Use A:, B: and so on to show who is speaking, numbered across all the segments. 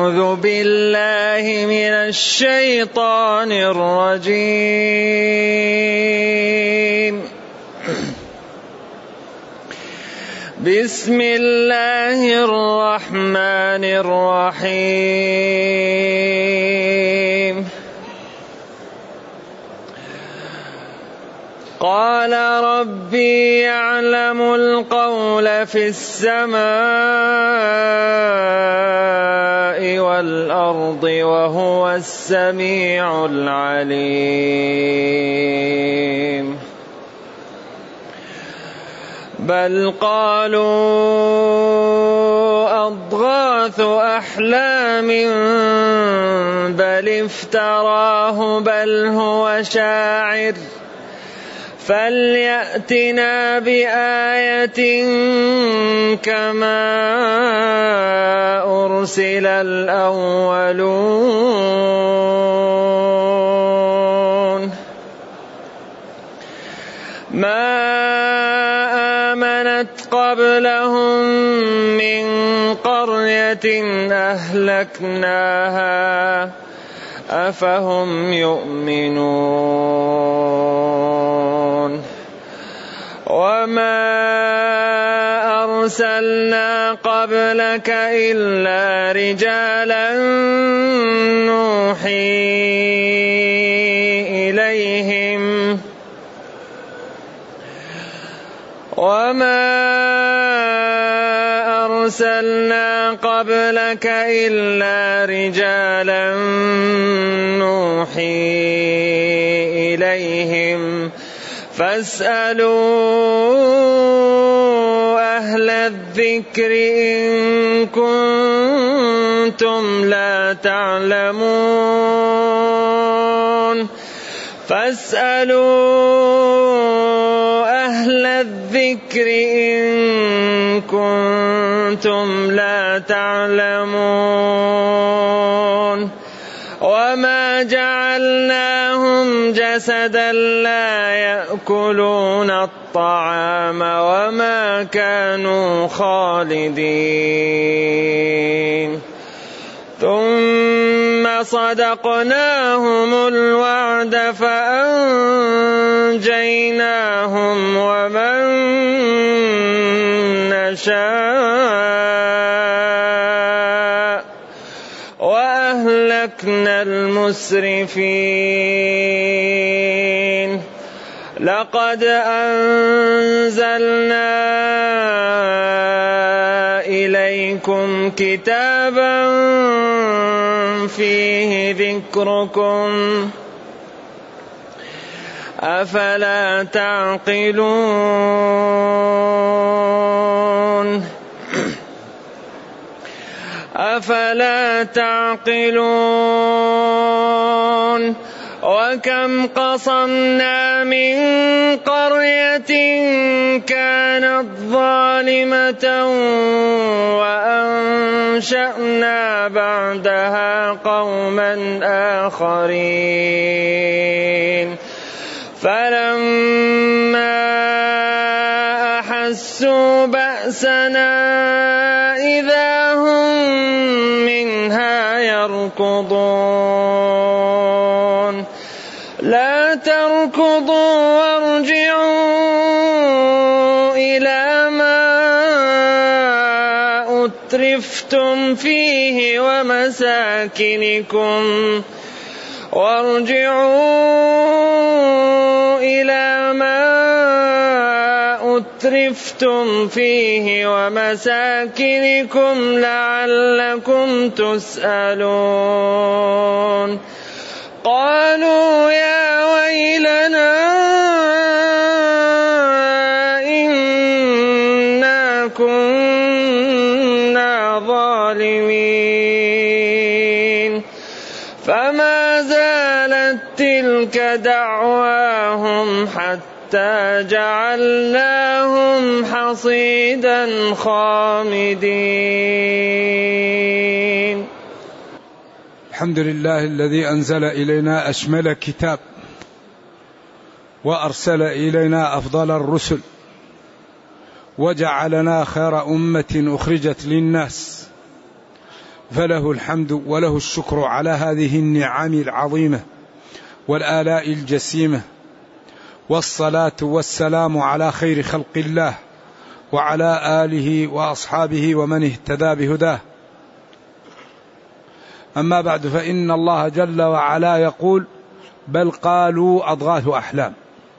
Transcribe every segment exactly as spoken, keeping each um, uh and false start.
A: أعوذ بالله من الشيطان الرجيم. بسم الله الرحمن الرحيم. قال ربي يعلم القول في السماء والأرض وهو السميع العليم. بل قالوا أضغاث أحلام بل افتراه بل هو شاعر فليأتنا بآية كما أرسل الأولون. ما آمنت قبلهم من قرية أهلكناها أفهم يؤمنون. وما أرسلنا قبلك إلا رجالا نوحي إليهم وما أرسلنا قبلك إلا رجالا نوحي إليهم فاسألوا أهل الذكر إن كنتم لا تعلمون. فاسألوا أهل الذكر إن كنتم لا تعلمون. وما جعلناهم جسدا لا يأكلون الطعام وما كانوا خالدين. ثم صدقناهم الوعد فأنجيناهم ومن نشاء وأهلكنا المسرفين. لقد أنزلنا إليكم كتابا فيه ذكركم أفلا تعقلون أفلا تعقلون. وكم قصمنا من قرية كانت ظالمة وأنشأنا بعدها قوما آخرين فلما أحسوا بأسنا إذا هم منها يركضون. لا تركضوا وارجعوا إلى ما أترفتم فيه ومساكنكم وارجعوا إلى ما أترفتم فيه ومساكنكم لعلكم تسألون. قالوا يا ويلنا إنا كنا ظالمين. فما زالت تلك دعواهم حتى جعلناهم حصيدا خامدين.
B: الحمد لله الذي أنزل إلينا أشمل كتاب وأرسل إلينا أفضل الرسل وجعلنا خير أمة أخرجت للناس فله الحمد وله الشكر على هذه النعم العظيمة والآلاء الجسيمة، والصلاة والسلام على خير خلق الله وعلى آله وأصحابه ومن اهتدى بهداه. أما بعد، فإن الله جل وعلا يقول: بل قالوا أضغاث أحلام.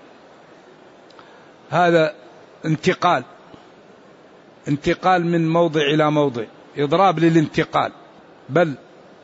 B: هذا انتقال انتقال من موضع إلى موضع، إضراب للانتقال. بل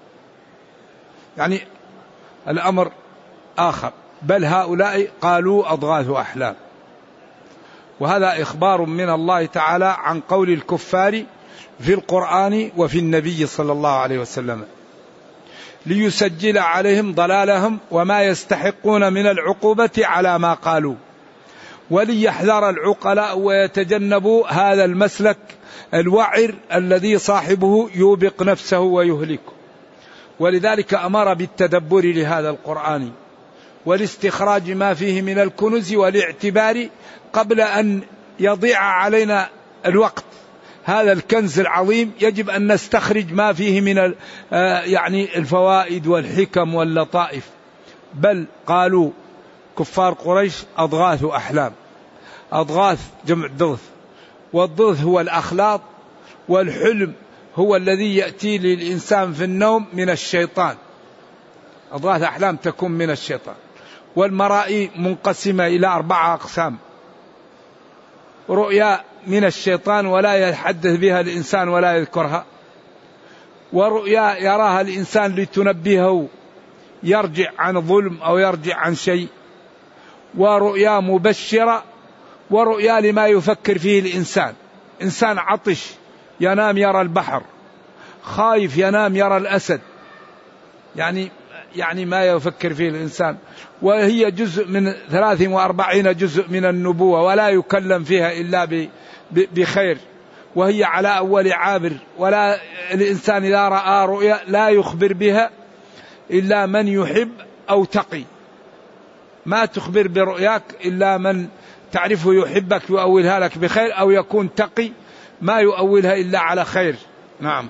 B: يعني الأمر آخر، بل هؤلاء قالوا أضغاث أحلام. وهذا إخبار من الله تعالى عن قول الكفار في القرآن وفي النبي صلى الله عليه وسلم، ليسجل عليهم ضلالهم وما يستحقون من العقوبة على ما قالوا، وليحذر العقلاء ويتجنبوا هذا المسلك الوعر الذي صاحبه يوبق نفسه ويهلكه. ولذلك أمر بالتدبر لهذا القرآن والاستخراج ما فيه من الكنوز والاعتبار قبل أن يضيع علينا الوقت. هذا الكنز العظيم يجب أن نستخرج ما فيه من يعني الفوائد والحكم واللطائف. بل قالوا كفار قريش أضغاث أحلام. أضغاث جمع ضغث، والضغث هو الأخلاط، والحلم هو الذي يأتي للإنسان في النوم من الشيطان. أضغاث أحلام تكون من الشيطان. والمرائي منقسمة إلى أربعة أقسام: رؤيا من الشيطان ولا يتحدث بها الإنسان ولا يذكرها، ورؤيا يراها الإنسان لتنبهه يرجع عن ظلم أو يرجع عن شيء، ورؤيا مبشرة، ورؤيا لما يفكر فيه الإنسان. إنسان عطش ينام يرى البحر، خايف ينام يرى الأسد، يعني يعني ما يفكر فيه الإنسان. وهي جزء من ثلاث وأربعين جزء من النبوة، ولا يكلم فيها إلا بخير، وهي على أول عابر. ولا الإنسان إذا رأى رؤيا لا يخبر بها إلا من يحب أو تقي. ما تخبر برؤياك إلا من تعرفه يحبك يؤولها لك بخير، أو يكون تقي ما يؤولها إلا على خير. نعم.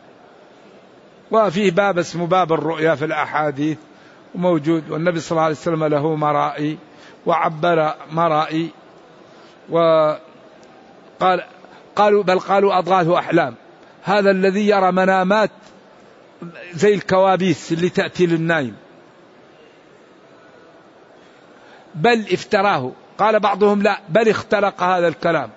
B: وفيه باب اسمه باب الرؤيا في الأحاديث موجود، والنبي صلى الله عليه وسلم له مرائي وعبر مرائي. وقال قالوا بل قالوا أضغاث أحلام. هذا الذي يرى منامات زي الكوابيس اللي تأتي للنايم. بل افتراه. قال بعضهم لا، بل اختلق هذا الكلام،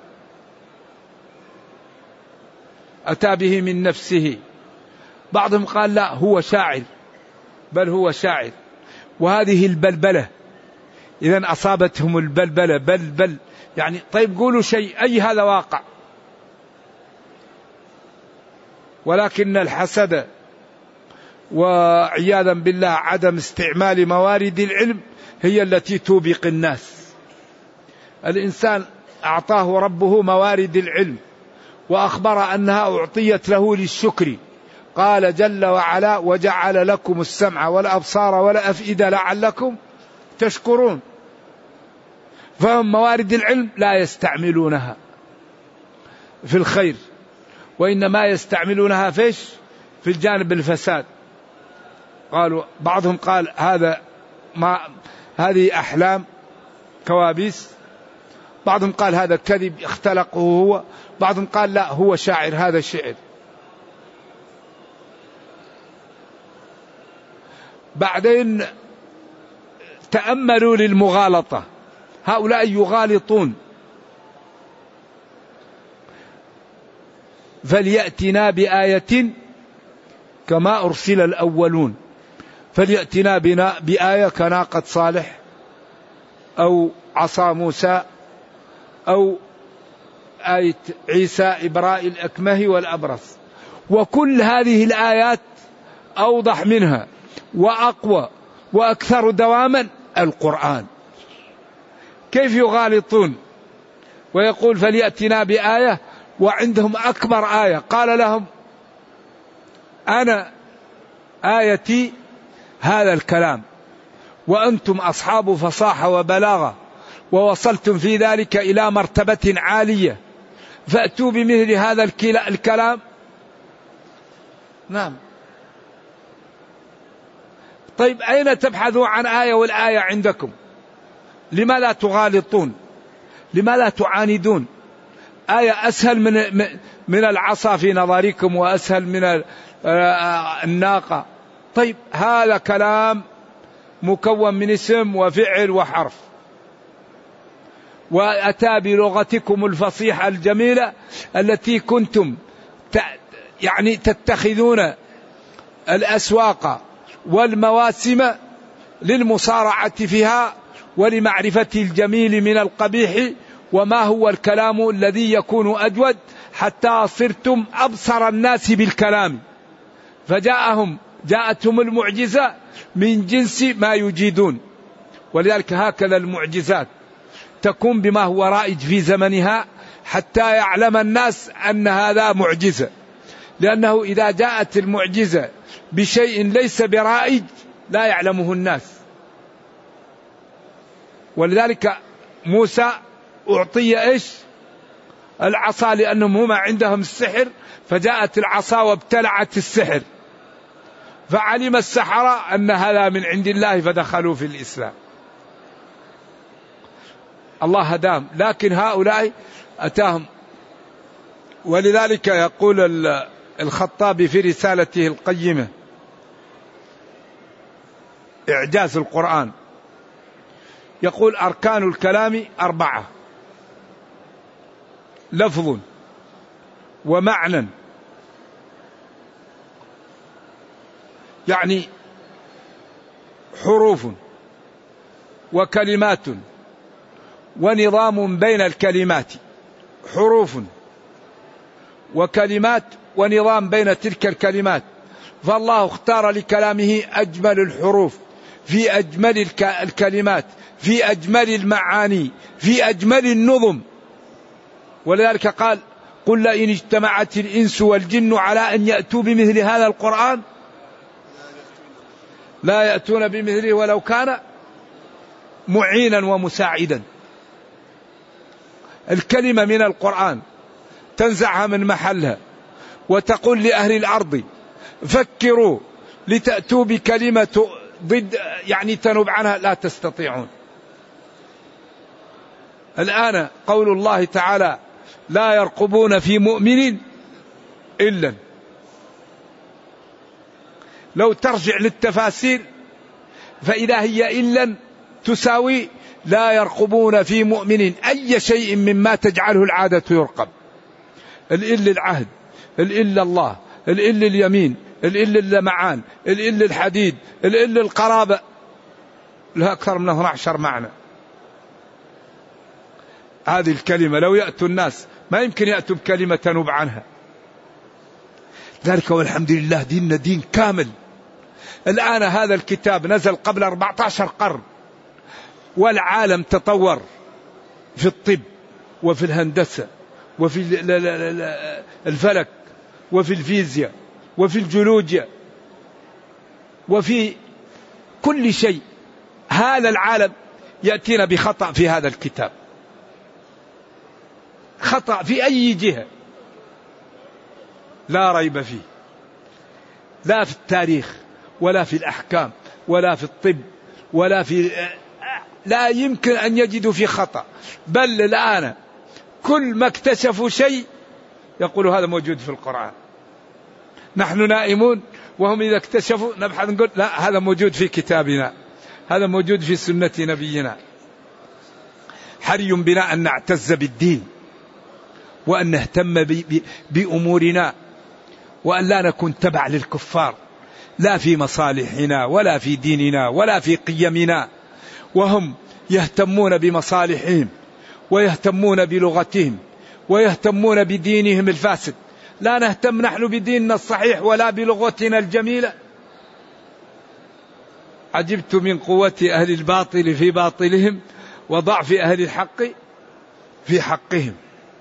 B: أتى به من نفسه. بعضهم قال لا، هو شاعر، بل هو شاعر. وهذه البلبلة إذن أصابتهم البلبلة، بل بل يعني طيب قولوا شيء، أي هذا واقع. ولكن الحسد وعياذا بالله عدم استعمال موارد العلم هي التي توبق الناس. الإنسان أعطاه ربه موارد العلم وأخبر أنها أعطيت له للشكر. قال جل وعلا: وجعل لكم السمع والأبصار والأفئدة لعلكم تشكرون. فهم موارد العلم لا يستعملونها في الخير، وإنما يستعملونها فيش في الجانب الفساد. قالوا بعضهم قال هذا ما هذه أحلام كوابيس، بعضهم قال هذا كذب اختلقه هو، بعضهم قال لا هو شاعر، هذا شعر. بعدين تأملوا للمغالطة، هؤلاء يغالطون. فليأتنا بآية كما أرسل الأولون. فليأتنا بنا بآية كناقة صالح أو عصا موسى أو آية عيسى إبراء الأكمه والأبرص. وكل هذه الآيات أوضح منها وأقوى وأكثر دواما القرآن. كيف يغالطون ويقول فليأتنا بآية وعندهم أكبر آية؟ قال لهم أنا آيتي هذا الكلام، وأنتم أصحاب فصاحة وبلاغة، ووصلتم في ذلك إلى مرتبة عالية، فأتوا بمثل هذا الكلام. نعم. طيب أين تبحثوا عن آية والآية عندكم؟ لما لا تغالطون؟ لما لا تعاندون؟ آية أسهل من من العصا في نظركم وأسهل من الناقة. طيب هذا كلام مكون من اسم وفعل وحرف، وأتى بلغتكم الفصيحة الجميلة التي كنتم يعني تتخذون الأسواق والمواسم للمصارعة فيها ولمعرفة الجميل من القبيح، وما هو الكلام الذي يكون أجود، حتى صرتم أبصر الناس بالكلام، فجاءهم جاءتهم المعجزة من جنس ما يجيدون. ولذلك هكذا المعجزات تكون بما هو رائج في زمنها حتى يعلم الناس أن هذا معجزة، لأنه إذا جاءت المعجزة بشيء ليس برائج لا يعلمه الناس. ولذلك موسى أعطي إيش؟ العصا، لأنهم هما عندهم السحر، فجاءت العصا وابتلعت السحر، فعلم السحرة أن هذا من عند الله فدخلوا في الإسلام. الله هداهم، لكن هؤلاء أتاهم. ولذلك يقول الخطابي في رسالته القيمة إعجاز القرآن، يقول أركان الكلام أربعة: لفظ ومعنى، يعني حروف وكلمات ونظام بين الكلمات، حروف وكلمات ونظام بين تلك الكلمات. فالله اختار لكلامه أجمل الحروف في أجمل الكلمات في أجمل المعاني في أجمل النظم. ولذلك قال: قل لئن اجتمعت الإنس والجن على أن يأتوا بمثل هذا القرآن لا يأتون بمثله ولو كان معينا ومساعدا. الكلمة من القرآن تنزعها من محلها وتقول لأهل الأرض فكروا لتأتوا بكلمة ضد يعني تنوب عنها، لا تستطيعون. الآن قول الله تعالى: لا يرقبون في مؤمن إلا، لو ترجع للتفاسير فإذا هي إلا تساوي لا يرقبون في مؤمن أي شيء مما تجعله العادة يرقب. الإل العهد، الإل الله، الإل اليمين، الإل اللمعان، الإل الحديد، الإل القرابة، لها أكثر من اثني عشر معنى. هذه الكلمة لو يأتوا الناس ما يمكن يأتوا بكلمة تنوب عنها. ذلك والحمد لله ديننا دين كامل. الآن هذا الكتاب نزل قبل أربعة عشر قرن، والعالم تطور في الطب وفي الهندسة وفي الفلك وفي الفيزياء وفي الجيولوجيا وفي كل شيء. هذا العالم يأتينا بخطأ في هذا الكتاب، خطأ في أي جهة لا ريب فيه، لا في التاريخ ولا في الأحكام ولا في الطب ولا في، لا يمكن أن يجدوا في خطأ. بل الآن كل ما اكتشفوا شيء يقولوا هذا موجود في القرآن. نحن نائمون وهم إذا اكتشفوا نبحث نقول لا هذا موجود في كتابنا، هذا موجود في سنة نبينا. حري بنا أن نعتز بالدين وأن نهتم بأمورنا وأن لا نكون تبع للكفار، لا في مصالحنا ولا في ديننا ولا في قيمنا، وهم يهتمون بمصالحهم ويهتمون بلغتهم ويهتمون بدينهم الفاسد. لا نهتم نحن بديننا الصحيح ولا بلغتنا الجميلة. عجبت من قوة أهل الباطل في باطلهم وضعف أهل الحق في حقهم.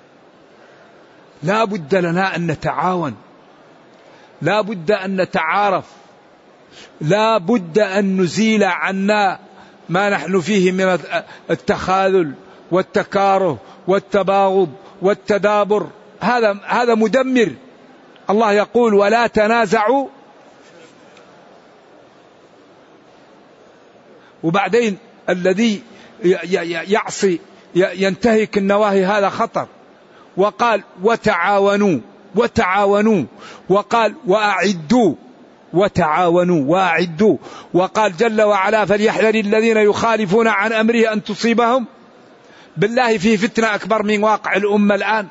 B: لا بد لنا أن نتعاون، لا بد أن نتعارف، لا بد أن نزيل عنا ما نحن فيه من التخاذل والتكاره والتباغض والتدابر. هذا هذا مدمر. الله يقول ولا تنازعوا، وبعدين الذي يعصي ينتهك النواهي هذا خطر. وقال وتعاونوا وتعاونوا، وقال وأعدوا وتعاونوا وأعدوا، وقال جل وعلا فليحذر الذين يخالفون عن أمره أن تصيبهم. بالله في فتنة أكبر من واقع الأمة الآن.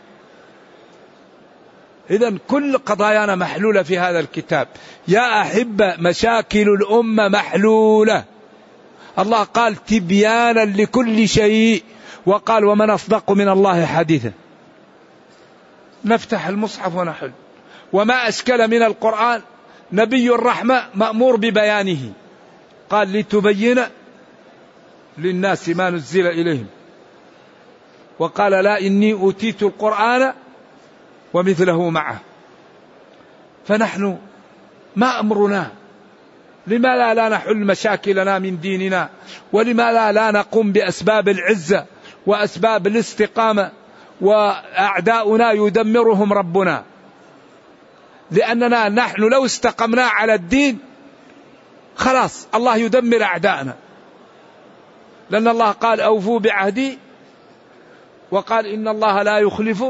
B: إذن كل قضايانا محلولة في هذا الكتاب. يا أحبة مشاكل الأمة محلولة. الله قال تبيانا لكل شيء، وقال ومن أصدق من الله حديثا. نفتح المصحف ونحل. وما أشكل من القرآن نبي الرحمة مأمور ببيانه، قال لتبين للناس ما نزل إليهم، وقال لا إني أوتيت القرآن ومثله معه. فنحن ما أمرنا؟ لما لا نحل مشاكلنا من ديننا؟ ولما لا, لا نقوم بأسباب العزة وأسباب الاستقامة؟ وأعداؤنا يدمرهم ربنا، لأننا نحن لو استقمنا على الدين خلاص الله يدمر أعداءنا، لأن الله قال أوفوا بعهدي، وقال إن الله لا يخلف.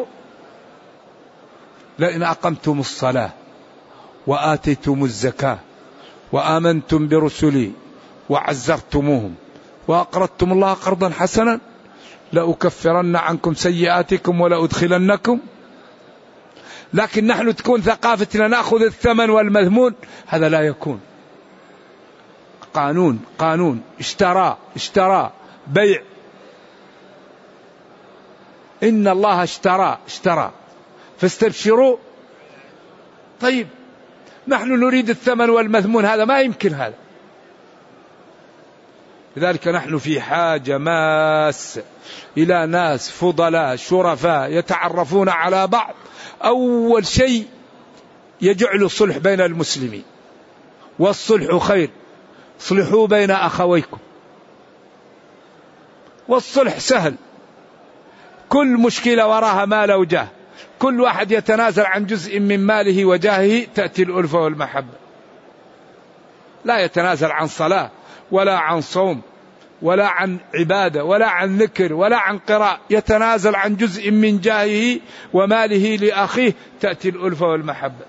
B: لئن أقمتم الصلاة وآتيتم الزكاة وآمنتم برسلي وعزرتموهم وأقرضتم الله قرضا حسنا لأكفرن عنكم سيئاتكم ولأدخلنكم. لكن نحن تكون ثقافتنا نأخذ الثمن والمذمون، هذا لا يكون. قانون قانون اشترى اشترى بيع. إن الله اشترى اشترى فاستبشروا. طيب نحن نريد الثمن والمذمون، هذا ما يمكن هذا. لذلك نحن في حاجة ماسة إلى ناس فضلاء شرفاء يتعرفون على بعض. أول شيء يجعل الصلح بين المسلمين، والصلح خير، صلحوا بين أخويكم. والصلح سهل، كل مشكلة وراها مال وجاه، كل واحد يتنازل عن جزء من ماله وجاهه، تأتي الألفة والمحبة. لا يتنازل عن صلاة ولا عن صوم ولا عن عبادة ولا عن ذكر ولا عن قراءة، يتنازل عن جزء من جاهه وماله لأخيه، تأتي الألفة والمحبة.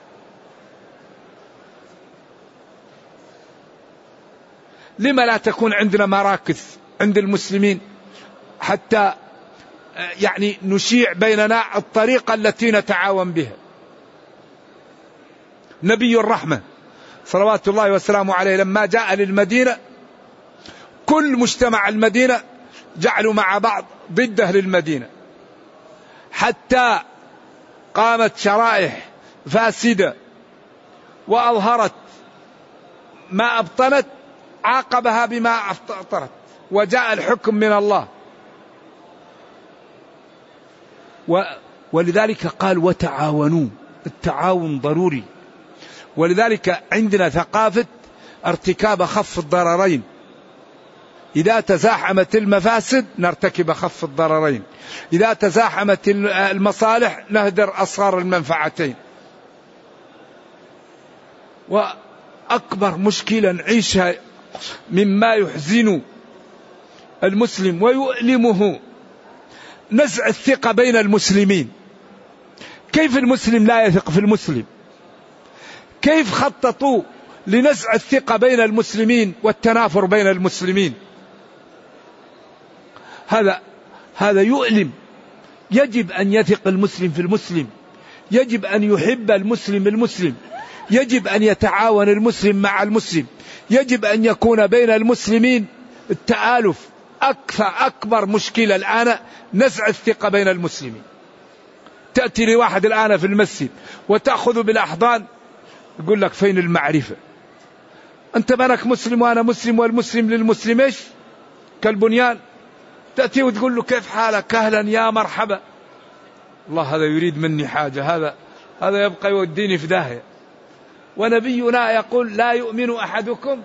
B: لما لا تكون عندنا مراكز عند المسلمين حتى يعني نشيع بيننا الطريقة التي نتعاون بها؟ نبي الرحمة صلوات الله وسلامه عليه لما جاء للمدينة كل مجتمع المدينة جعلوا مع بعض ضد أهل المدينة، حتى قامت شرائح فاسدة وأظهرت ما أبطنت عاقبها بما أبطنت، وجاء الحكم من الله. ولذلك قال وتعاونوا، التعاون ضروري. ولذلك عندنا ثقافة ارتكاب أخف الضررين، إذا تزاحمت المفاسد نرتكب أخف الضررين، إذا تزاحمت المصالح نهدر أصغر المنفعتين. وأكبر مشكلة نعيشها مما يحزن المسلم ويؤلمه نزع الثقة بين المسلمين. كيف المسلم لا يثق في المسلم؟ كيف خططوا لنزع الثقة بين المسلمين والتنافر بين المسلمين؟ هذا هذا يؤلم. يجب أن يثق المسلم في المسلم، يجب أن يحب المسلم المسلم، يجب أن يتعاون المسلم مع المسلم، يجب أن يكون بين المسلمين التآلف. أكثر أكبر مشكلة الآن نزع الثقة بين المسلمين. تأتي لواحد الآن في المسجد وتأخذ بالأحضان، يقول لك فين المعرفة؟ أنت منك مسلم وأنا مسلم والمسلم للمسلم إيش؟ كالبنيان. تأتي وتقول له كيف حالك؟ أهلا يا مرحبا. الله هذا يريد مني حاجة، هذا هذا يبقى يوديني في داهية. ونبينا يقول لا يؤمن أحدكم.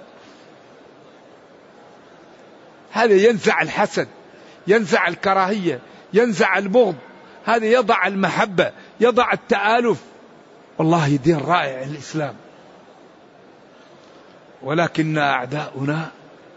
B: هذا ينزع الحسد، ينزع الكراهية، ينزع البغض، هذا يضع المحبة، يضع التآلف. والله دين رائع الإسلام، ولكن أعداؤنا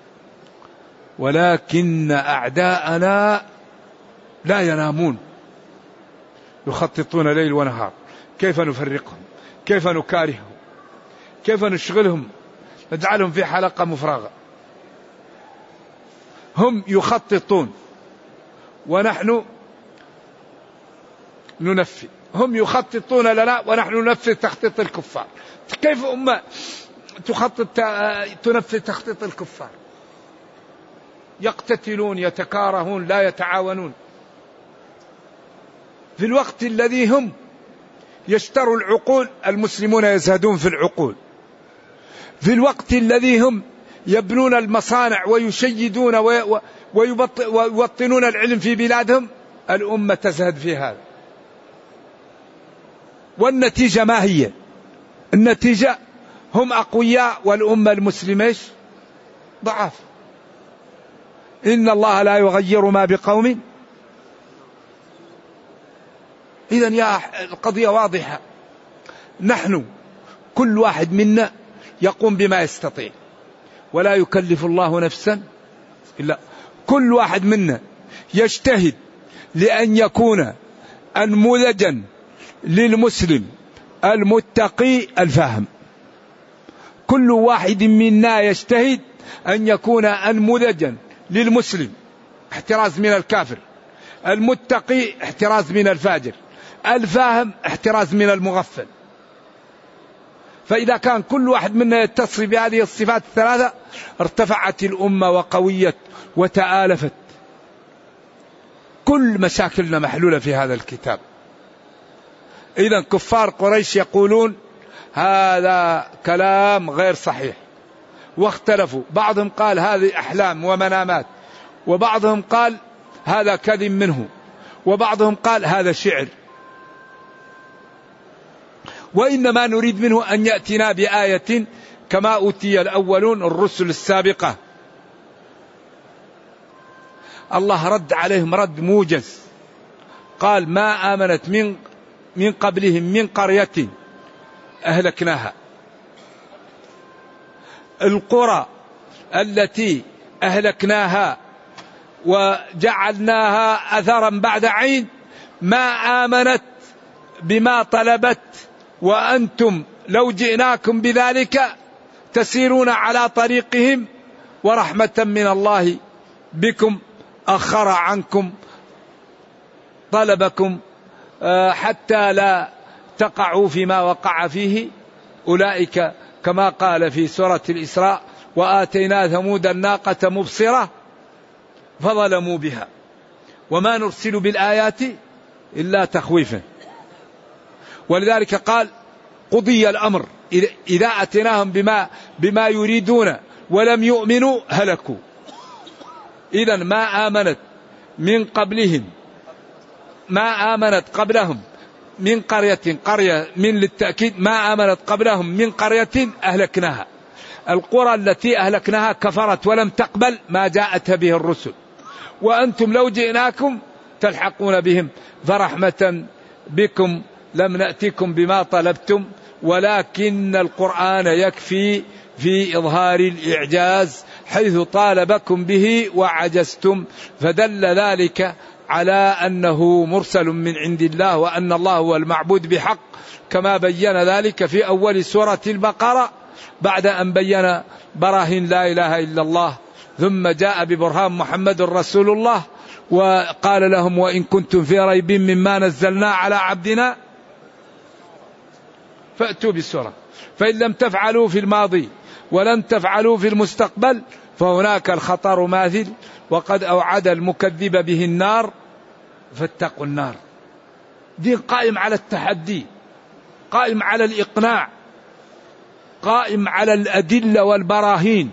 B: ولكن أعداءنا لا ينامون، يخططون ليل ونهار. كيف نفرقهم؟ كيف نكارههم؟ كيف نشغلهم؟ نجعلهم في حلقة مفرغة. هم يخططون ونحن ننفذ، هم يخططون لنا ونحن ننفذ تخطيط الكفار. كيف أمة تخطط تنفذ تخطيط الكفار؟ يقتتلون، يتكارهون، لا يتعاونون، في الوقت الذي هم يشتروا العقول. المسلمون يزهدون في العقول. في الوقت الذي هم يبنون المصانع ويشيدون ويوطنون العلم في بلادهم، الأمة تزهد في هذا. والنتيجة ما هي؟ النتيجة هم أقوياء والأمة المسلمة ضعاف. إن الله لا يغير ما بقوم. إذن يا القضية واضحة، نحن كل واحد منا يقوم بما يستطيع، ولا يكلف الله نفسا إلا. كل واحد منا يجتهد لأن يكون أنموذجا للمسلم المتقي الفاهم. كل واحد منا يجتهد أن يكون أنموذجا للمسلم، احتراز من الكافر، المتقي احتراز من الفاجر، الفاهم احتراز من المغفل. فإذا كان كل واحد منا يتصف بهذه الصفات الثلاثة ارتفعت الأمة وقويت وتآلفت. كل مشاكلنا محلولة في هذا الكتاب. إذن كفار قريش يقولون هذا كلام غير صحيح، واختلفوا. بعضهم قال هذه أحلام ومنامات، وبعضهم قال هذا كذب منه، وبعضهم قال هذا شعر. وإنما نريد منه أن يأتينا بآية كما أوتي الأولون الرسل السابقة. الله رد عليهم رد موجز، قال ما آمنت من من قبلهم من قرية أهلكناها. القرى التي أهلكناها وجعلناها أثرا بعد عين ما آمنت بما طلبت، وأنتم لو جئناكم بذلك تسيرون على طريقهم، ورحمة من الله بكم أخر عنكم طلبكم حتى لا تقعوا فيما وقع فيه أولئك، كما قال في سورة الإسراء وآتينا ثمود الناقة مبصرة فظلموا بها وما نرسل بالآيات إلا تخويفا. ولذلك قال قضي الأمر إذا أتيناهم بما, بما يريدون ولم يؤمنوا هلكوا. إذن ما آمنت من قبلهم ما آمنت قبلهم من قرية، قرية من للتأكيد، ما آمنت قبلهم من قرية أهلكناها. القرى التي أهلكناها كفرت ولم تقبل ما جاءت به الرسل، وأنتم لو جئناكم تلحقون بهم، فرحمة بكم لم نأتكم بما طلبتم، ولكن القرآن يكفي في إظهار الإعجاز حيث طالبكم به وعجزتم، فدل ذلك على أنه مرسل من عند الله، وأن الله هو المعبود بحق، كما بين ذلك في أول سورة البقرة بعد أن بين براهين لا إله إلا الله، ثم جاء ببرهان محمد رسول الله وقال لهم وإن كنتم في ريب مما نزلنا على عبدنا فأتوا بالسورة. فإن لم تفعلوا في الماضي ولن تفعلوا في المستقبل فهناك الخطر ماثل، وقد أوعد المكذب به النار فاتقوا النار. دين قائم على التحدي، قائم على الإقناع، قائم على الأدلة والبراهين،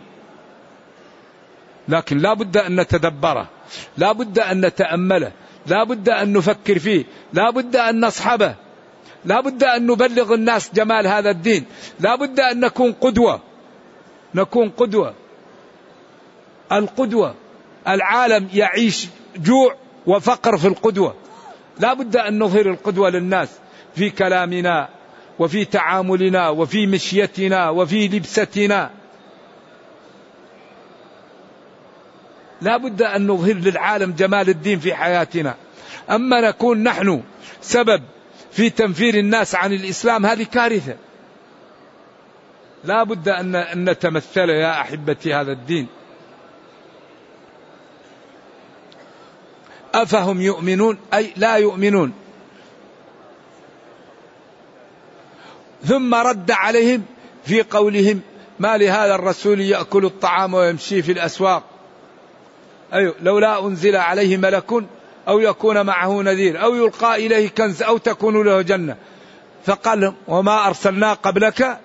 B: لكن لا بد أن نتدبره، لا بد أن نتأمله، لا بد أن نفكر فيه، لا بد أن نصحبه، لا بد أن نبلغ الناس جمال هذا الدين، لا بد أن نكون قدوة، نكون قدوة. القدوة، العالم يعيش جوع وفقر في القدوة، لا بد أن نظهر القدوة للناس في كلامنا وفي تعاملنا وفي مشيتنا وفي لبستنا. لا بد أن نظهر للعالم جمال الدين في حياتنا. أما نكون نحن سبب في تنفير الناس عن الإسلام، هذه كارثة. لا بد أن نتمثل يا أحبتي هذا الدين. أفهم يؤمنون أي لا يؤمنون. ثم رد عليهم في قولهم ما لهذا الرسول يأكل الطعام ويمشي في الأسواق، أيوة لولا أنزل عليه ملك أو يكون معه نذير أو يلقى إليه كنز أو تكون له جنة. فقال وما أرسلنا قبلك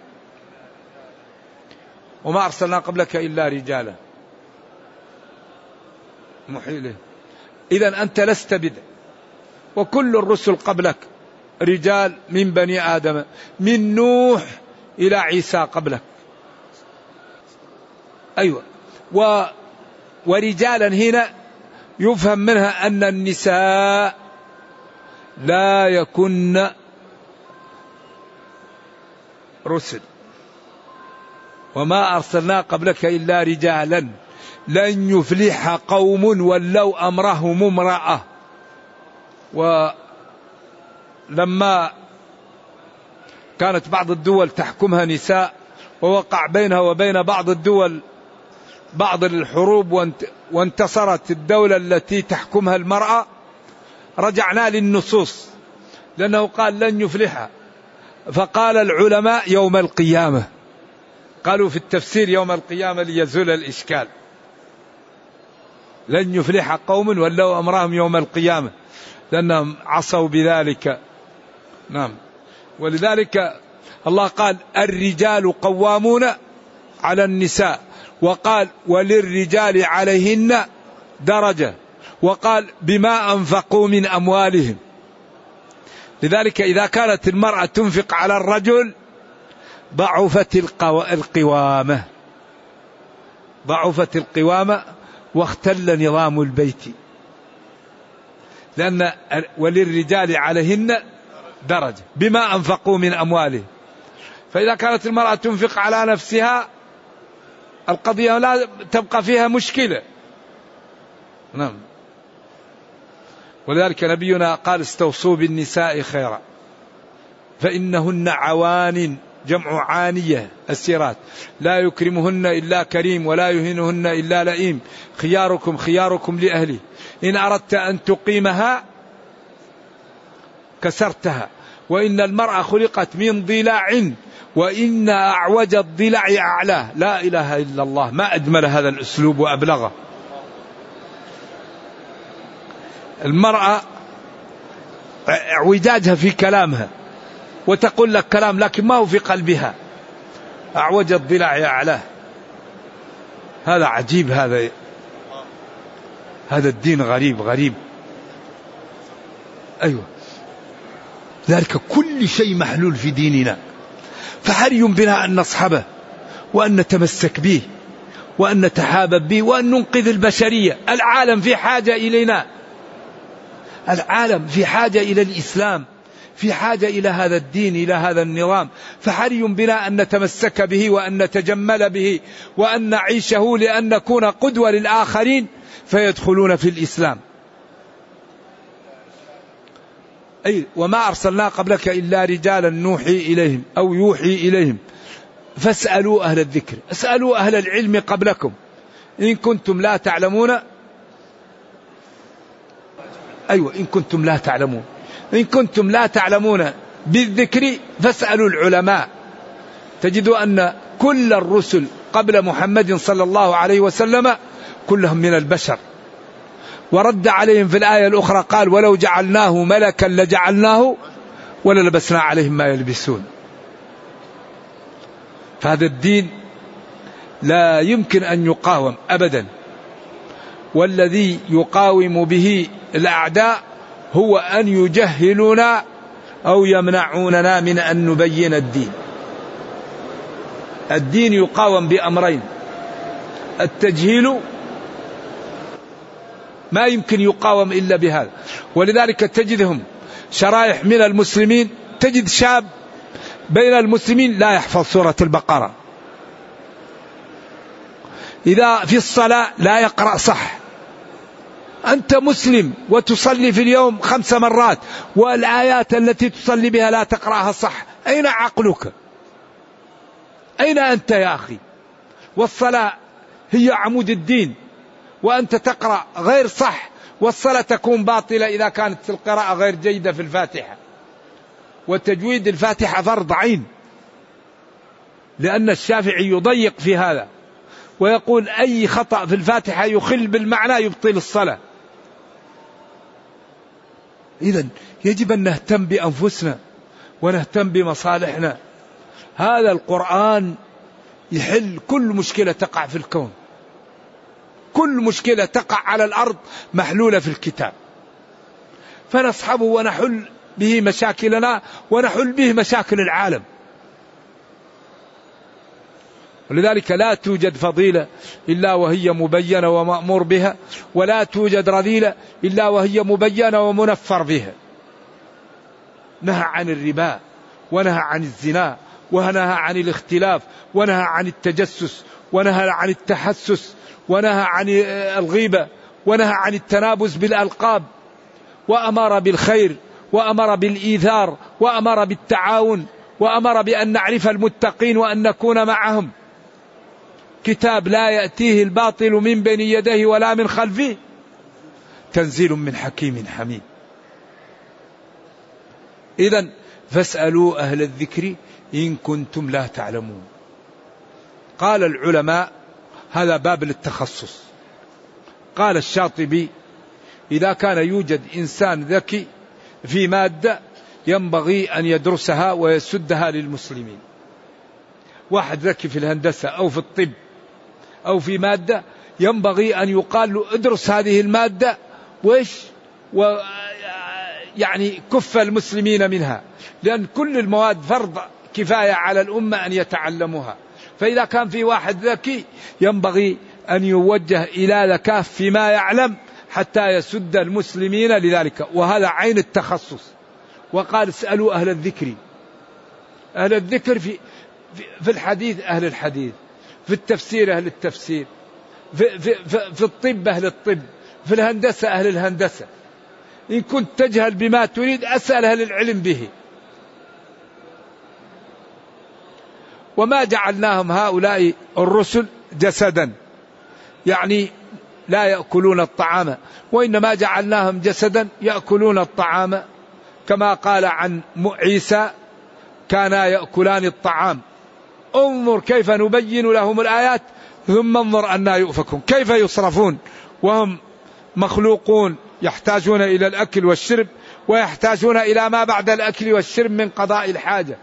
B: وما أرسلنا قبلك إلا رجالا محيله. إذن أنت لست بدع، وكل الرسل قبلك رجال من بني آدم من نوح إلى عيسى قبلك. أيوة و ورجالا هنا يفهم منها أن النساء لا يكن رسل. وما أرسلنا قبلك إلا رجالا لن يفلح قوم ولوا أمرهم امرأة. ولما كانت بعض الدول تحكمها نساء ووقع بينها وبين بعض الدول بعض الحروب وانتصرت الدولة التي تحكمها المرأة، رجعنا للنصوص لأنه قال لن يفلح. فقال العلماء يوم القيامة، قالوا في التفسير يوم القيامة ليزول الإشكال، لن يفلح قوم ولوا أمرهم يوم القيامة لأنهم عصوا بذلك. نعم. ولذلك الله قال الرجال قوامون على النساء، وقال وللرجال عليهن درجة، وقال بما أنفقوا من أموالهم. لذلك إذا كانت المرأة تنفق على الرجل ضعفت القوامة ضعفت القوامة واختل نظام البيت، لأن وللرجال عليهن درجة بما أنفقوا من أموالهم. فإذا كانت المرأة تنفق على نفسها القضية لا تبقى فيها مشكلة. نعم. ولذلك نبينا قال استوصوا بالنساء خيرا فإنهن عوان، جمع عانية السيرات، لا يكرمهن إلا كريم ولا يهينهن إلا لئيم، خياركم خياركم لأهله، إن أردت أن تقيمها كسرتها، وإن المرأة خلقت من ضلع وإن أعوج الضلع أعلاه. لا إله إلا الله، ما أجمل هذا الأسلوب وأبلغه. المرأة اعوجاجها في كلامها وتقول لك كلام لكن ما هو في قلبها، أعوج الضلع أعلاه. هذا عجيب، هذا هذا الدين غريب غريب. أيوة. ذلك كل شيء محلول في ديننا، فحري بنا أن نصحبه وأن نتمسك به وأن نتحابب به وأن ننقذ البشرية. العالم في حاجة إلينا، العالم في حاجة إلى الإسلام، في حاجة إلى هذا الدين، إلى هذا النظام. فحري بنا أن نتمسك به وأن نتجمل به وأن نعيشه لأن نكون قدوة للآخرين فيدخلون في الإسلام. أي وما أرسلنا قبلك إلا رجالا نوحي إليهم أو يوحي إليهم فاسألوا أهل الذكر، اسألوا أهل العلم قبلكم إن كنتم لا تعلمون. أيوة إن كنتم لا تعلمون، إن كنتم لا تعلمون بالذكر فاسألوا العلماء. تجدوا أن كل الرسل قبل محمد صلى الله عليه وسلم كلهم من البشر. ورد عليهم في الآية الأخرى قال ولو جعلناه ملكا لجعلناه وللبسنا عليهم ما يلبسون. فهذا الدين لا يمكن أن يقاوم أبدا، والذي يقاوم به الأعداء هو أن يجهلونا أو يمنعوننا من أن نبين الدين. الدين يقاوم بأمرين: التجهيل ما يمكن يقاوم إلا بهذا. ولذلك تجدهم شرائح من المسلمين، تجد شاب بين المسلمين لا يحفظ سورة البقرة، إذا في الصلاة لا يقرأ صح. أنت مسلم وتصلي في اليوم خمس مرات والآيات التي تصلي بها لا تقرأها صح، أين عقلك؟ أين أنت يا أخي؟ والصلاة هي عمود الدين وأنت تقرأ غير صح، والصلاة تكون باطلة إذا كانت القراءة غير جيدة في الفاتحة. وتجويد الفاتحة فرض عين، لأن الشافعي يضيق في هذا ويقول أي خطأ في الفاتحة يخل بالمعنى يبطل الصلاة. إذن يجب أن نهتم بأنفسنا ونهتم بمصالحنا. هذا القرآن يحل كل مشكلة تقع في الكون، كل مشكلة تقع على الأرض محلولة في الكتاب، فنصحبه ونحل به مشاكلنا ونحل به مشاكل العالم. ولذلك لا توجد فضيلة إلا وهي مبينة ومأمور بها، ولا توجد رذيلة إلا وهي مبينة ومنفر بها. نهى عن الربا، ونهى عن الزنا، ونهى عن الاختلاف، ونهى عن التجسس، ونهى عن التحسس، ونهى عن الغيبة، ونهى عن التنابز بالألقاب، وأمر بالخير، وأمر بالإيثار، وأمر بالتعاون، وأمر بأن نعرف المتقين وأن نكون معهم. كتاب لا يأتيه الباطل من بين يديه ولا من خلفه، تنزيل من حكيم حميد. إذن فاسألوا أهل الذكر إن كنتم لا تعلمون. قال العلماء هذا باب للتخصص. قال الشاطبي إذا كان يوجد إنسان ذكي في مادة ينبغي أن يدرسها ويسدها للمسلمين. واحد ذكي في الهندسة أو في الطب أو في مادة ينبغي أن يقال له ادرس هذه المادة وإيش و يعني كف المسلمين منها، لأن كل المواد فرض كفاية على الأمة أن يتعلموها. فإذا كان في واحد ذكي ينبغي أن يوجه إلى ذكاء فيما يعلم حتى يسد المسلمين لذلك، وهذا عين التخصص. وقال اسألوا أهل الذكر. أهل الذكر في في الحديث أهل الحديث، في التفسير أهل التفسير، في, في, في, في الطب أهل الطب، في الهندسة أهل الهندسة. إن كنت تجهل بما تريد أسأل أهل العلم به. وما جعلناهم هؤلاء الرسل جسدا يعني لا يأكلون الطعام، وإنما جعلناهم جسدا يأكلون الطعام، كما قال عن عيسى كانا يأكلان الطعام. انظر كيف نبين لهم الآيات ثم انظر أنا يؤفكون. كيف يصرفون وهم مخلوقون يحتاجون إلى الأكل والشرب، ويحتاجون إلى ما بعد الأكل والشرب من قضاء الحاجة.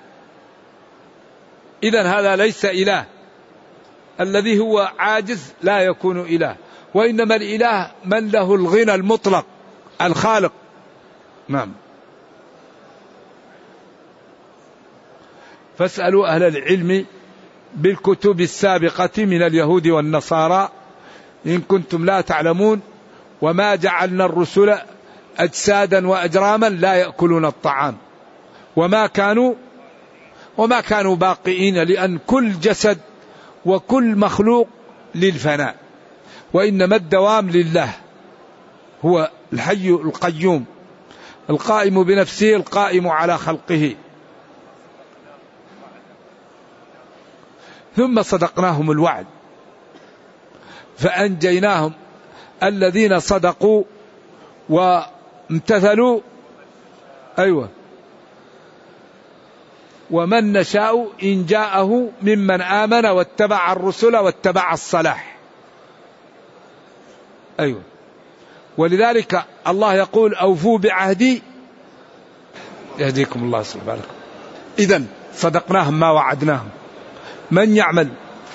B: إذن هذا ليس إله. الذي هو عاجز لا يكون إله، وإنما الإله من له الغنى المطلق الخالق. نعم. فاسألوا أهل العلم بالكتب السابقة من اليهود والنصارى إن كنتم لا تعلمون. وما جعلنا الرسل أجسادا وأجراما لا يأكلون الطعام وما كانوا وما كانوا باقين، لأن كل جسد وكل مخلوق للفناء، وإنما الدوام لله. هو الحي القيوم القائم بنفسه القائم على خلقه. ثم صدقناهم الوعد فأنجيناهم الذين صدقوا وامتثلوا. أيوة. ومن نشاء إن جاءه ممن آمن واتبع الرسل واتبع الصلاح. أيوة. ولذلك الله يقول أوفوا بعهدي يهديكم الله سبحانه. إذن صدقناهم ما وعدناهم. من يعمل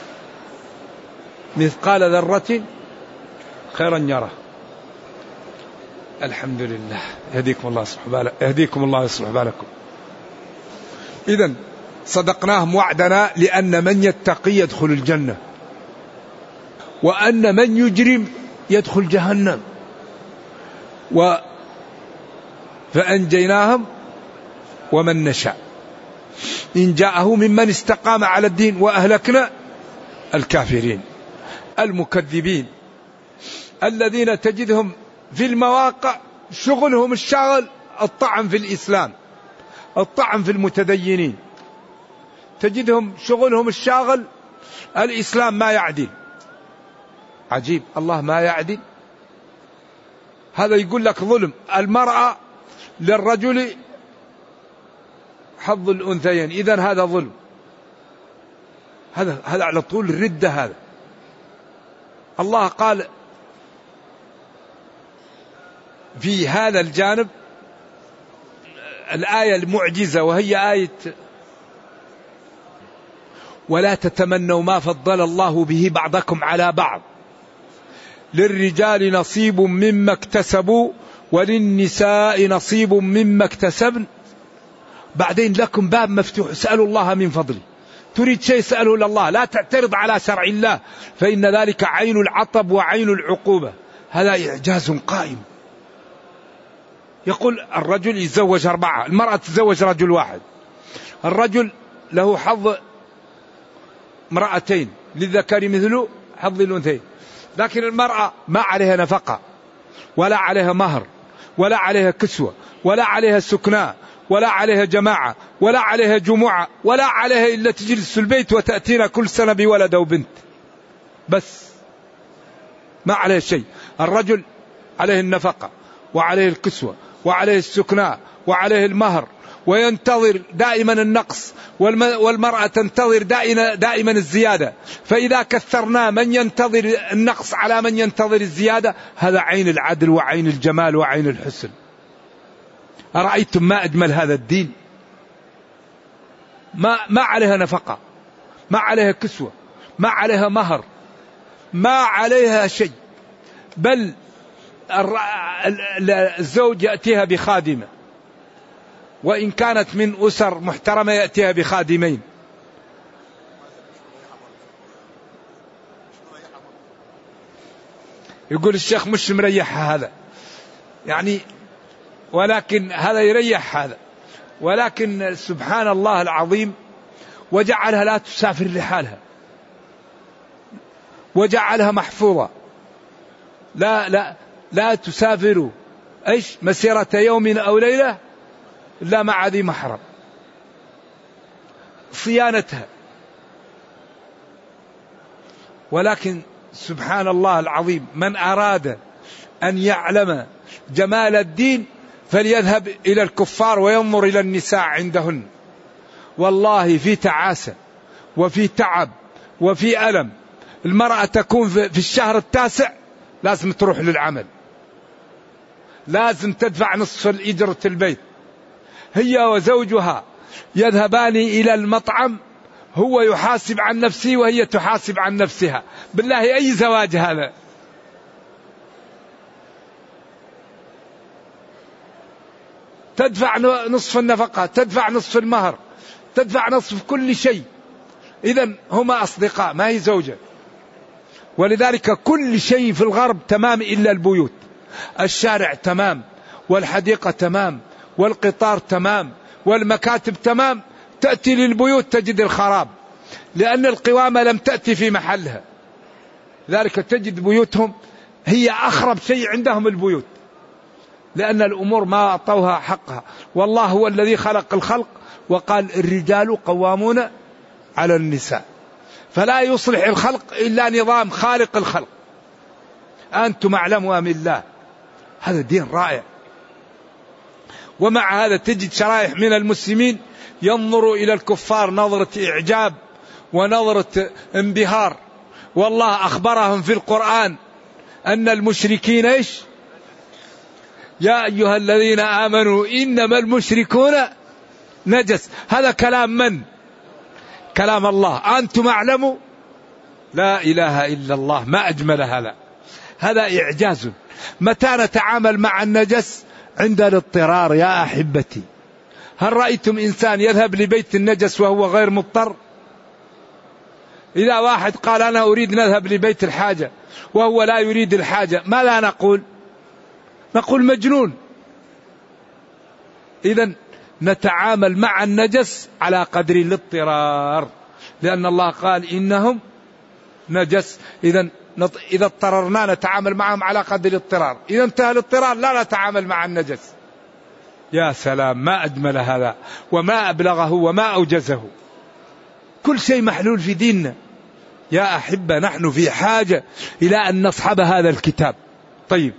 B: مثقال ذرة خيرا يره. الحمد لله. يهديكم الله سبحانه. يهديكم الله يصلح بالكم. إذن صدقناهم وعدنا، لأن من يتقي يدخل الجنة، وأن من يجرم يدخل جهنم. و فأنجيناهم ومن نشاء. إن جاءه ممن استقام على الدين وأهلكنا الكافرين المكذبين الذين تجدهم في المواقع شغلهم الشاغل الطعن في الإسلام، الطعن في المتدينين، تجدهم شغلهم الشاغل الإسلام ما يعدل. عجيب، الله ما يعدل. هذا يقول لك ظلم. المرأة للرجل حظ الأنثيين، إذن هذا ظلم. هذا هذا على طول الردة. هذا الله قال في هذا الجانب الآية المعجزة، وهي آية ولا تتمنوا ما فضل الله به بعضكم على بعض للرجال نصيب مما اكتسبوا وللنساء نصيب مما اكتسبن. بعدين لكم باب مفتوح، اسألوا الله من فضله. تريد شيء اسأله لله، لا تعترض على شرع الله، فإن ذلك عين العطب وعين العقوبة. هذا إعجاز قائم. يقول الرجل يتزوج أربعة، المرأة تتزوج رجل واحد. الرجل له حظ امرأتين، للذكر مثل حظ الأنثيين. لكن المرأة ما عليها نفقة ولا عليها مهر ولا عليها كسوة ولا عليها سكناء ولا عليها جماعة ولا عليها جمعة ولا عليها إلا تجلس في البيت وتأتينا كل سنة بولد أو بنت، بس ما عليه شيء. الرجل عليه النفقة وعليه الكسوة وعليه السكناء وعليه المهر، وينتظر دائما النقص، والمرأة تنتظر دائما الزيادة. فإذا كثرنا من ينتظر النقص على من ينتظر الزيادة، هذا عين العدل وعين الجمال وعين الحسن. أرأيتم ما أجمل هذا الدين؟ ما, ما عليها نفقة، ما عليها كسوة، ما عليها مهر، ما عليها شيء، بل الزوج يأتيها بخادمة، وإن كانت من أسر محترمة يأتيها بخادمين. يقول الشيخ مش مريح هذا يعني، ولكن هذا يريح هذا. ولكن سبحان الله العظيم وجعلها لا تسافر لحالها، وجعلها محفوظة، لا لا لا تسافر ايش مسيرة يوم أو ليلة لا مع ذي محرم. صيانتها. ولكن سبحان الله العظيم من أراد أن يعلم جمال الدين فليذهب إلى الكفار وينظر إلى النساء عندهن. والله في تعاسة وفي تعب وفي ألم. المرأة تكون في الشهر التاسع لازم تروح للعمل، لازم تدفع نصف الإجرة البيت. هي وزوجها يذهبان إلى المطعم، هو يحاسب عن نفسه وهي تحاسب عن نفسها. بالله أي زواج هذا؟ تدفع نصف النفقة، تدفع نصف المهر، تدفع نصف كل شيء. إذن هما أصدقاء ما هي زوجة. ولذلك كل شيء في الغرب تمام إلا البيوت. الشارع تمام، والحديقة تمام، والقطار تمام، والمكاتب تمام. تأتي للبيوت تجد الخراب، لأن القوامة لم تأتي في محلها. ذلك تجد بيوتهم هي أخرب شيء عندهم البيوت، لأن الأمور ما أعطوها حقها. والله هو الذي خلق الخلق وقال الرجال قوامون على النساء. فلا يصلح الخلق إلا نظام خالق الخلق. أنتم أعلموا أم الله. هذا دين رائع. ومع هذا تجد شرائح من المسلمين ينظروا إلى الكفار نظرة إعجاب ونظرة انبهار. والله أخبرهم في القرآن أن المشركين إيش؟ يا أيها الذين آمنوا إنما المشركون نجس. هذا كلام من؟ كلام الله. أنتم أعلموا. لا إله إلا الله. ما أجمل هذا. هذا إعجاز. متى نتعامل مع النجس؟ عند الاضطرار يا أحبتي. هل رأيتم إنسان يذهب لبيت النجس وهو غير مضطر؟ إذا واحد قال أنا أريد نذهب لبيت الحاجة وهو لا يريد الحاجة، ما لا نقول؟ نقول مجنون. إذن نتعامل مع النجس على قدر الاضطرار، لأن الله قال إنهم نجس. إذا إذا اضطررنا نتعامل معهم على قدر الاضطرار، إذا انتهى الاضطرار لا نتعامل مع النجس. يا سلام، ما أجمل هذا وما أبلغه وما أوجزه. كل شيء محلول في ديننا. يا أحبة، نحن في حاجة إلى أن نصحب هذا الكتاب. طيب،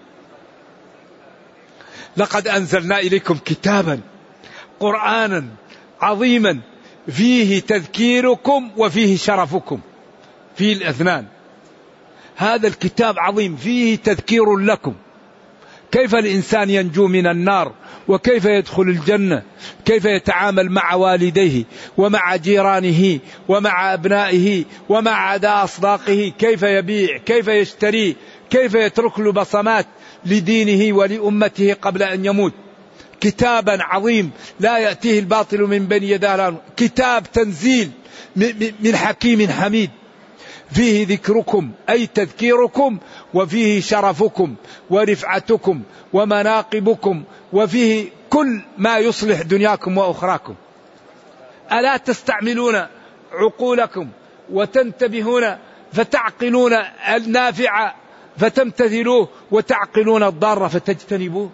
B: لقد أنزلنا إليكم كتابا قرآنا عظيما فيه تذكيركم وفيه شرفكم، فيه الاثنان. هذا الكتاب عظيم فيه تذكير لكم، كيف الإنسان ينجو من النار، وكيف يدخل الجنة، كيف يتعامل مع والديه ومع جيرانه ومع أبنائه ومع أعداء أصداقه، كيف يبيع، كيف يشتري، كيف يترك له بصمات لدينه ولأمته قبل أن يموت. كتابا عظيم لا يأتيه الباطل من بين يديه، كتاب تنزيل من حكيم حميد، فيه ذكركم أي تذكيركم، وفيه شرفكم ورفعتكم ومناقبكم، وفيه كل ما يصلح دنياكم وأخراكم. ألا تستعملون عقولكم وتنتبهون فتعقلون النافع فتمتثلوه، وتعقلون الضار فتجتنبوه؟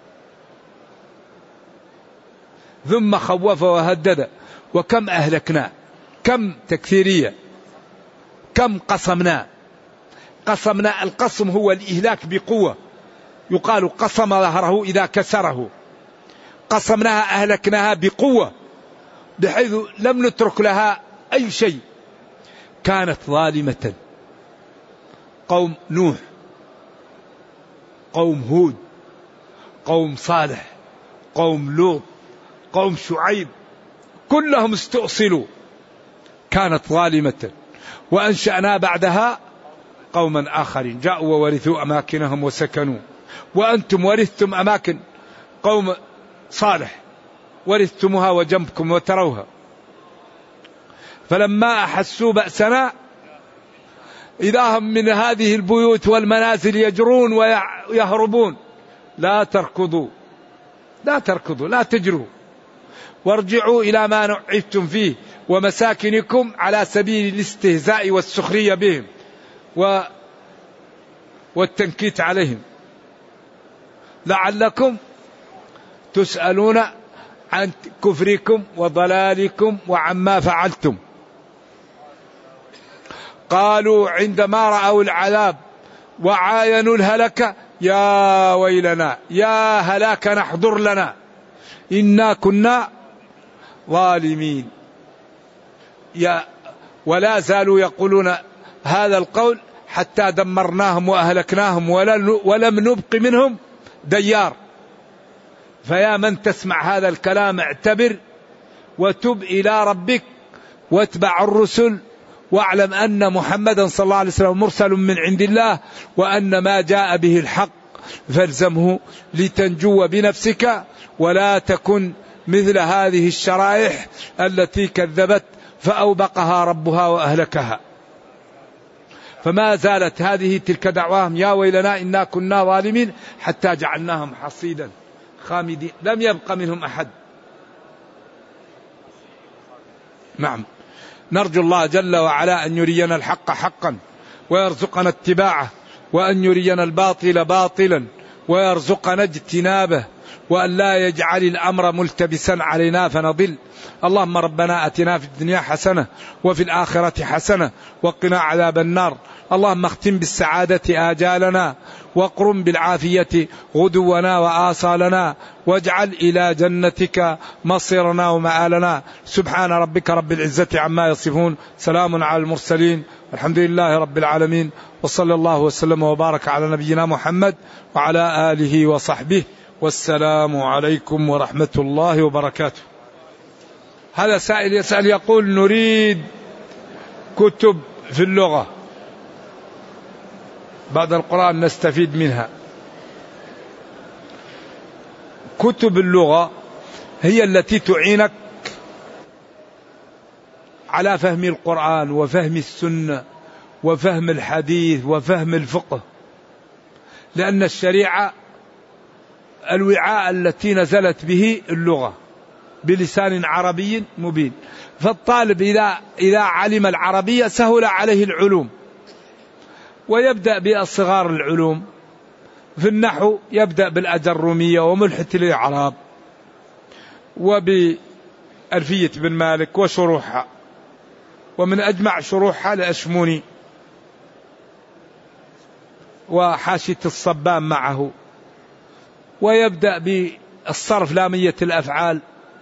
B: ثم خوف وهدد. وكم أهلكنا، كم تكثيرية، كم قصمنا. قصمنا، القصم هو الإهلاك بقوة، يقال قصم ظهره إذا كسره. قصمناها، أهلكناها بقوة بحيث لم نترك لها أي شيء. كانت ظالمة. قوم نوح، قوم هود، قوم صالح، قوم لوط، قوم شعيب، كلهم استؤصلوا. كانت ظالمة. وأنشأنا بعدها قوما آخرين جاءوا وورثوا أماكنهم وسكنوا. وأنتم ورثتم أماكن قوم صالح، ورثتموها وجنبكم وتروها. فلما أحسوا بأسنا إذا هم من هذه البيوت والمنازل يجرون ويهربون. لا تركضوا، لا تركضوا، لا تجروا، وارجعوا إلى ما نعدتم فيه ومساكنكم، على سبيل الاستهزاء والسخرية بهم و والتنكيت عليهم، لعلكم تسألون عن كفركم وضلالكم وعما فعلتم. قالوا عندما رأوا العذاب وعاينوا الهلكة يا ويلنا، يا هلاكنا احضر لنا، إنا كنا ظالمين. يا ولا زالوا يقولون هذا القول حتى دمرناهم وأهلكناهم ولم نبق منهم ديار. فيا من تسمع هذا الكلام اعتبر وتب إلى ربك واتبع الرسل، واعلم أن محمدا صلى الله عليه وسلم مرسل من عند الله، وأن ما جاء به الحق فالزمه لتنجو بنفسك، ولا تكن مثل هذه الشرائح التي كذبت فأوبقها ربها وأهلكها. فما زالت هذه تلك دعواهم يا ويلنا إنا كنا ظالمين حتى جعلناهم حصيدا خامدين، لم يبق منهم أحد. نعم، نرجو الله جل وعلا أن يرينا الحق حقا ويرزقنا اتباعه، وأن يرينا الباطل باطلا ويرزقنا اجتنابه، وأن لا يجعل الأمر ملتبسا علينا فنضل. اللهم ربنا أتنا في الدنيا حسنة وفي الآخرة حسنة وقنا عذاب النار. اللهم اختم بالسعادة آجالنا، واقرم بالعافية غدونا وآصالنا، واجعل إلى جنتك مصيرنا ومآلنا. سبحان ربك رب العزة عما يصفون، سلام على المرسلين، الحمد لله رب العالمين، وصلى الله وسلم وبارك على نبينا محمد وعلى آله وصحبه، والسلام عليكم ورحمة الله وبركاته. هذا سائل يسأل يقول نريد كتب في اللغة بعد القرآن نستفيد منها. كتب اللغة هي التي تعينك على فهم القرآن وفهم السنة وفهم الحديث وفهم الفقه، لأن الشريعة الوعاء التي نزلت به اللغة، بلسان عربي مبين. فالطالب إذا إذا علم العربية سهل عليه العلوم، ويبدأ بأصغار العلوم. في النحو يبدأ بالأجرومية وملحة الإعراب وبألفية بن مالك وشروحها، ومن أجمع شروحها الأشموني وحاشية الصبان معه. ويبدأ بالصرف لامية الأفعال،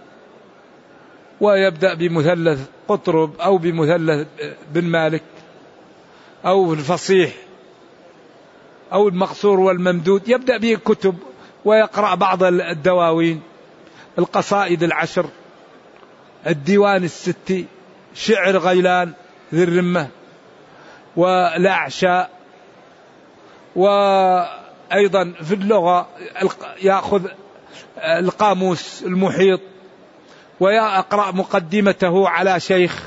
B: ويبدأ بمثلث قطرب أو بمثلث بن مالك أو الفصيح أو المقصور والممدود. يبدأ به كتب ويقرأ بعض الدواوين، القصائد العشر، الديوان الستي، شعر غيلان ذي الرمة والأعشاء. وأيضا في اللغة يأخذ القاموس المحيط ويقرأ مقدمته على شيخ،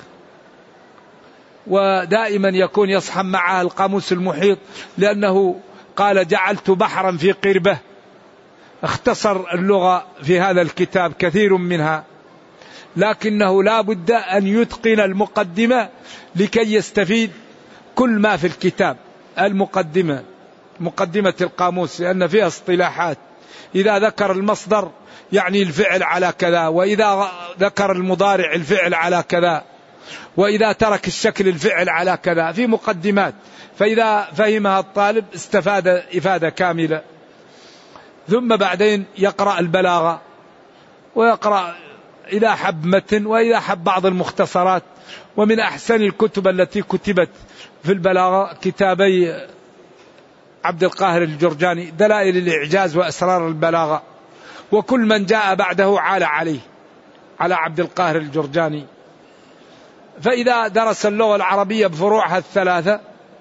B: ودائما يكون يصحب معه القاموس المحيط، لأنه قال جعلت بحرا في قربة. اختصر اللغة في هذا الكتاب كثير منها، لكنه لا بد أن يتقن المقدمة لكي يستفيد كل ما في الكتاب. المقدمة مقدمة القاموس لأن فيها اصطلاحات، إذا ذكر المصدر يعني الفعل على كذا، وإذا ذكر المضارع الفعل على كذا، وإذا ترك الشكل الفعل على كذا، في مقدمات. فإذا فهمها الطالب استفاد إفادة كاملة. ثم بعدين يقرأ البلاغة، ويقرأ إذا حب متن وإذا حب بعض المختصرات. ومن أحسن الكتب التي كتبت في البلاغة كتابي عبد القاهر الجرجاني، دلائل الإعجاز وأسرار البلاغة. وكل من جاء بعده عال عليه، على عبد القاهر الجرجاني. فإذا درس اللغة العربية بفروعها الثلاثة،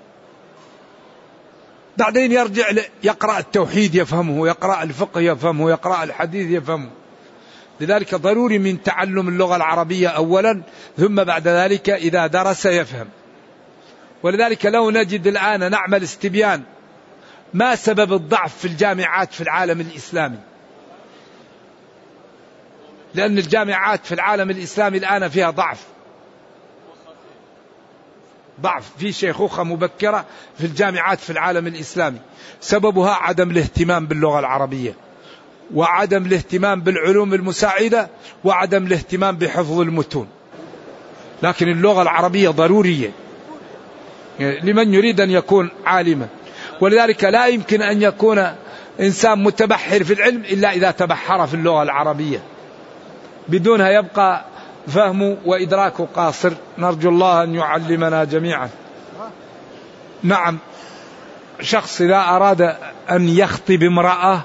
B: بعدين يرجع يقرأ التوحيد يفهمه، يقرأ الفقه يفهمه، يقرأ الحديث يفهمه. لذلك ضروري من تعلم اللغة العربية أولا، ثم بعد ذلك إذا درس يفهم. ولذلك لو نجد الآن نعمل استبيان ما سبب الضعف في الجامعات في العالم الإسلامي، لأن الجامعات في العالم الإسلامي الآن فيها ضعف ضعف في شيخوخة مبكرة في الجامعات في العالم الإسلامي. سببها عدم الاهتمام باللغة العربية، وعدم الاهتمام بالعلوم المساعدة، وعدم الاهتمام بحفظ المتون. لكن اللغة العربية ضرورية لمن يريد أن يكون عالما. ولذلك لا يمكن أن يكون إنسان متبحر في العلم إلا إذا تبحر في اللغة العربية، بدونها يبقى فهمه وإدراكه قاصر. نرجو الله أن يعلمنا جميعا. نعم، شخص إذا أراد أن يخطب امرأة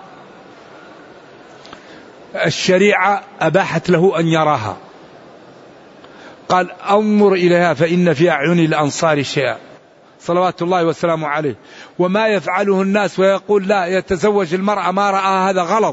B: الشريعة أباحت له أن يراها، قال أنظر إليها فإن في أعين الأنصار شيئا، صلوات الله وسلامه عليه. وما يفعله الناس ويقول لا يتزوج المرأة ما رأى، هذا غلط.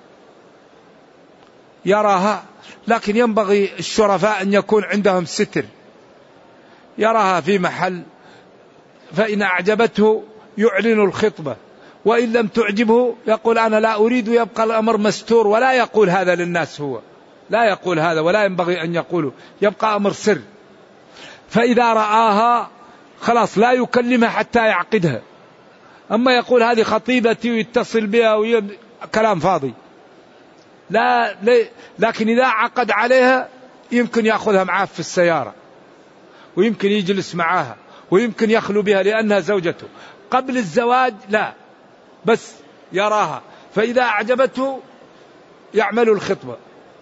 B: يراها، لكن ينبغي الشرفاء أن يكون عندهم ستر. يراها في محل، فإن أعجبته يعلن الخطبة، وإن لم تعجبه يقول أنا لا أريد، يبقى الأمر مستور. ولا يقول هذا للناس، هو لا يقول هذا ولا ينبغي أن يقوله، يبقى أمر سر. فإذا رآها خلاص لا يكلمها حتى يعقدها. أما يقول هذه خطيبتي ويتصل بها ويب... كلام فاضي. لا لي... لكن إذا عقد عليها يمكن يأخذها معاه في السيارة، ويمكن يجلس معاها، ويمكن يخلو بها لأنها زوجته. قبل الزواج لا، بس يراها، فإذا أعجبته يعمل الخطبة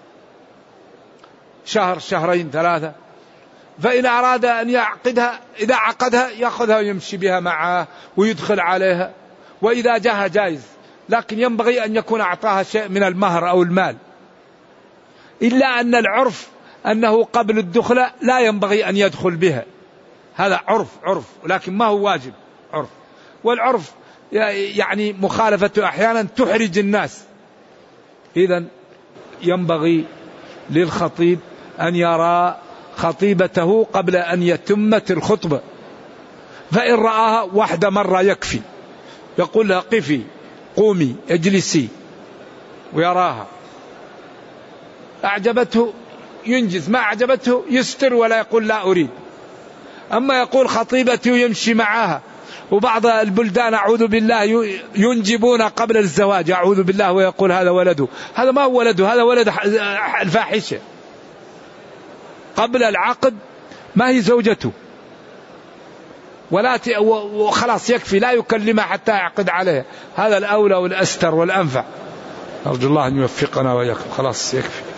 B: شهر شهرين ثلاثة. فإن أراد أن يعقدها، إذا عقدها يأخذها ويمشي بها معه ويدخل عليها، وإذا جاءها جائز. لكن ينبغي أن يكون أعطاها شيء من المهر أو المال، إلا أن العرف أنه قبل الدخلة لا ينبغي أن يدخل بها. هذا عرف عرف لكن ما هو واجب عرف. والعرف يعني مخالفته أحيانا تحرج الناس. إذن ينبغي للخطيب أن يرى خطيبته قبل أن يتمت الخطبة. فإن رآها واحدة مرة يكفي، يقول لها قفي، قومي، اجلسي، ويراها. أعجبته ينجز، ما أعجبته يستر ولا يقول لا أريد. أما يقول خطيبتي ويمشي معها، وبعض البلدان أعوذ بالله ينجبون قبل الزواج أعوذ بالله ويقول هذا ولده، هذا ما هو ولده، هذا ولد الفاحشة. قبل العقد ما هي زوجته، ولا وخلاص يكفي، لا يكلمها حتى يعقد عليها، هذا الأولى والأستر والأنفع. أرجو الله أن يوفقنا وإياكم. خلاص يكفي.